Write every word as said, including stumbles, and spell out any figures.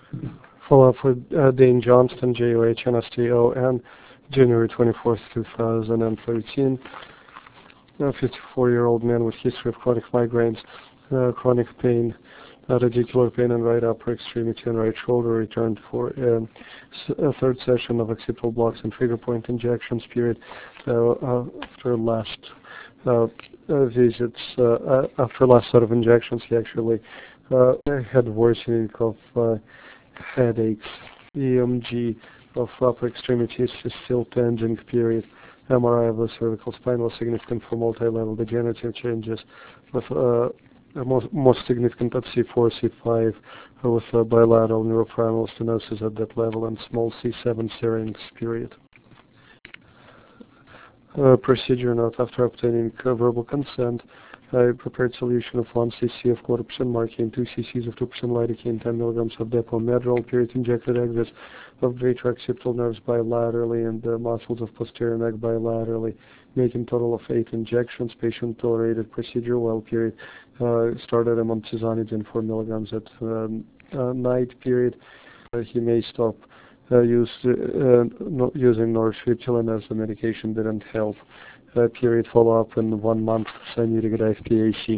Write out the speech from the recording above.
Follow-up for uh, Dane Johnston, J O H N S T O N, January twenty-fourth, two thousand thirteen. A fifty-four-year-old man with history of chronic migraines, uh, chronic pain, uh, radicular pain in right upper extremity and right shoulder, returned for um, s- a third session of occipital blocks and trigger point injections period uh, uh, after last uh, uh, visits. Uh, uh, after last set of injections, he actually uh, had worsening of uh, headaches, E M G of upper extremities is still pending period. M R I of the cervical spine was significant for multi-level degenerative changes, with uh, most, most significant at C four, C five, uh, with uh, bilateral neuroprimal stenosis at that level and small C seven syrinx period. Uh, procedure note: after obtaining uh, verbal consent, I prepared solution of one cc of clotropin marking, two cc's of two percent lidocaine, ten milligrams of depomedrol, period injected exits of greater occipital nerves bilaterally and the muscles of posterior neck bilaterally, making total of eight injections. Patient tolerated procedure well, period. Uh, started amoxicillin four milligrams at um, uh, night, period. Uh, he may stop uh, use, uh, no, using nortriptyline as the medication didn't help. Uh, period follow-up in one month, cyanotic F P A C.